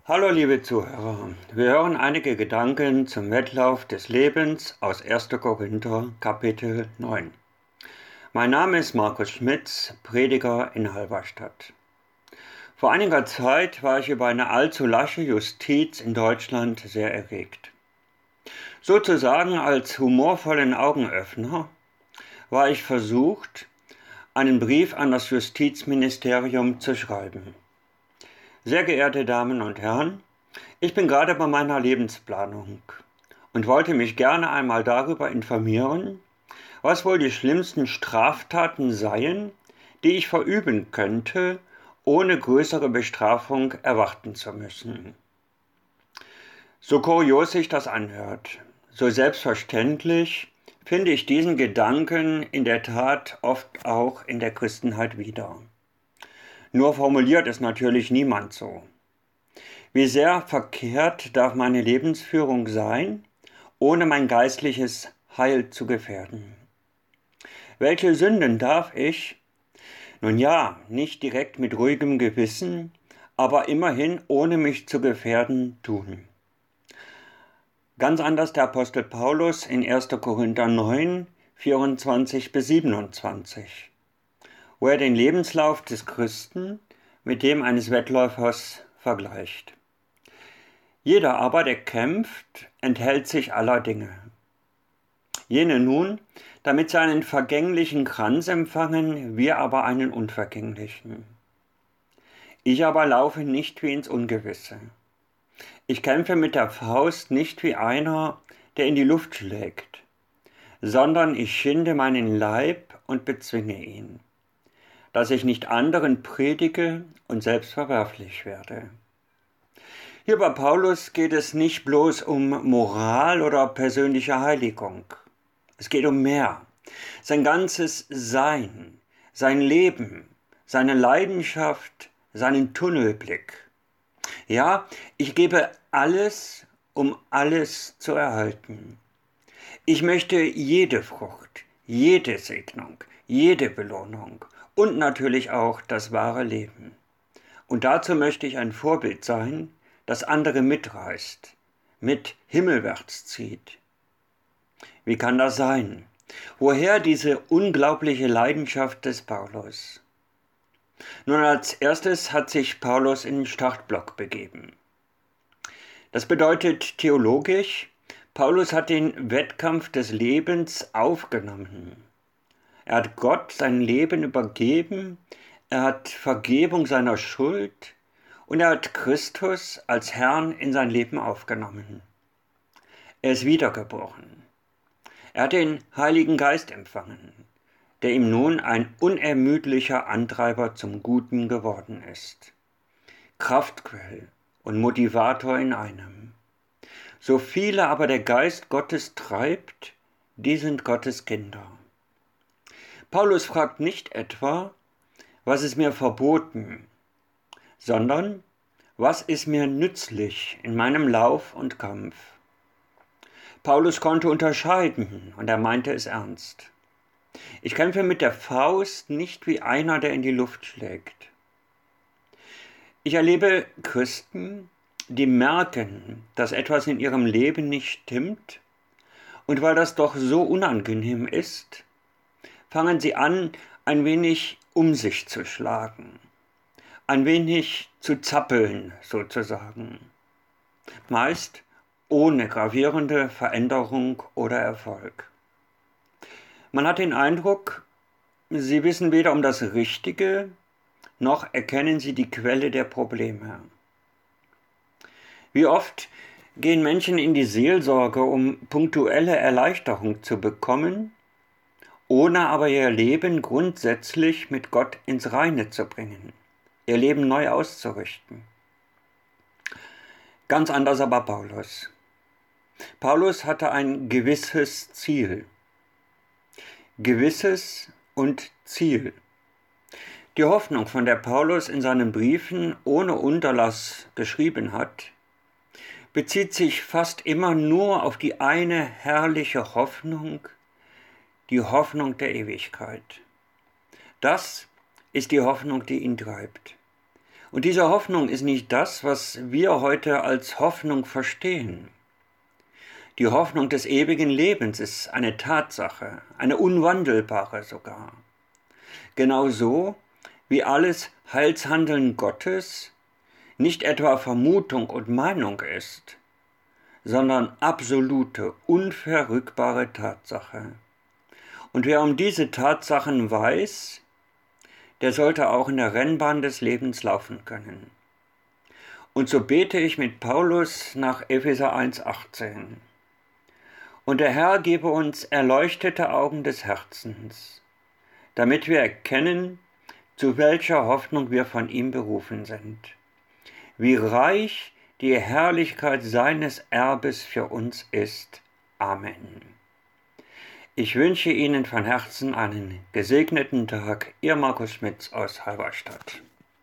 Hallo liebe Zuhörer, wir hören einige Gedanken zum Wettlauf des Lebens aus 1. Korinther Kapitel 9. Mein Name ist Markus Schmitz, Prediger in Halberstadt. Vor einiger Zeit war ich über eine allzu lasche Justiz in Deutschland sehr erregt. Sozusagen als humorvollen Augenöffner war ich versucht, einen Brief an das Justizministerium zu schreiben. Sehr geehrte Damen und Herren, ich bin gerade bei meiner Lebensplanung und wollte mich gerne einmal darüber informieren, was wohl die schlimmsten Straftaten seien, die ich verüben könnte, ohne größere Bestrafung erwarten zu müssen. So kurios sich das anhört, so selbstverständlich finde ich diesen Gedanken in der Tat oft auch in der Christenheit wieder. Nur formuliert es natürlich niemand so. Wie sehr verkehrt darf meine Lebensführung sein, ohne mein geistliches Heil zu gefährden? Welche Sünden darf ich, nun ja, nicht direkt mit ruhigem Gewissen, aber immerhin ohne mich zu gefährden, tun? Ganz anders der Apostel Paulus in 1. Korinther 9, 24 bis 27, wo er den Lebenslauf des Christen mit dem eines Wettläufers vergleicht. Jeder aber, der kämpft, enthält sich aller Dinge. Jene nun, damit sie einen vergänglichen Kranz empfangen, wir aber einen unvergänglichen. Ich aber laufe nicht wie ins Ungewisse. Ich kämpfe mit der Faust nicht wie einer, der in die Luft schlägt, sondern ich schinde meinen Leib und bezwinge ihn, dass ich nicht anderen predige und selbst verwerflich werde. Hier bei Paulus geht es nicht bloß um Moral oder persönliche Heiligung. Es geht um mehr. Sein ganzes Sein, sein Leben, seine Leidenschaft, seinen Tunnelblick. Ja, ich gebe alles, um alles zu erhalten. Ich möchte jede Frucht, jede Segnung, jede Belohnung und natürlich auch das wahre Leben. Und dazu möchte ich ein Vorbild sein, das andere mitreißt, mit himmelwärts zieht. Wie kann das sein? Woher diese unglaubliche Leidenschaft des Paulus? Nun, als erstes hat sich Paulus in den Startblock begeben. Das bedeutet theologisch, Paulus hat den Wettkampf des Lebens aufgenommen. Er hat Gott sein Leben übergeben, er hat Vergebung seiner Schuld und er hat Christus als Herrn in sein Leben aufgenommen. Er ist wiedergeboren. Er hat den Heiligen Geist empfangen, der ihm nun ein unermüdlicher Antreiber zum Guten geworden ist. Kraftquell und Motivator in einem. So viele aber der Geist Gottes treibt, die sind Gottes Kinder. Paulus fragt nicht etwa, was ist mir verboten, sondern was ist mir nützlich in meinem Lauf und Kampf. Paulus konnte unterscheiden und er meinte es ernst. Ich kämpfe mit der Faust nicht wie einer, der in die Luft schlägt. Ich erlebe Christen, die merken, dass etwas in ihrem Leben nicht stimmt, und weil das doch so unangenehm ist, fangen sie an, ein wenig um sich zu schlagen, ein wenig zu zappeln sozusagen, meist ohne gravierende Veränderung oder Erfolg. Man hat den Eindruck, sie wissen weder um das Richtige, noch erkennen sie die Quelle der Probleme. Wie oft gehen Menschen in die Seelsorge, um punktuelle Erleichterung zu bekommen, ohne aber ihr Leben grundsätzlich mit Gott ins Reine zu bringen, ihr Leben neu auszurichten. Ganz anders aber Paulus. Paulus hatte ein gewisses Ziel. Gewisses und Ziel. Die Hoffnung, von der Paulus in seinen Briefen ohne Unterlass geschrieben hat, bezieht sich fast immer nur auf die eine herrliche Hoffnung, die Hoffnung der Ewigkeit. Das ist die Hoffnung, die ihn treibt. Und diese Hoffnung ist nicht das, was wir heute als Hoffnung verstehen. Die Hoffnung des ewigen Lebens ist eine Tatsache, eine unwandelbare sogar. Genauso wie alles Heilshandeln Gottes nicht etwa Vermutung und Meinung ist, sondern absolute, unverrückbare Tatsache. Und wer um diese Tatsachen weiß, der sollte auch in der Rennbahn des Lebens laufen können. Und so bete ich mit Paulus nach Epheser 1,18. Und der Herr gebe uns erleuchtete Augen des Herzens, damit wir erkennen, zu welcher Hoffnung wir von ihm berufen sind, wie reich die Herrlichkeit seines Erbes für uns ist. Amen. Ich wünsche Ihnen von Herzen einen gesegneten Tag. Ihr Markus Schmitz aus Halberstadt.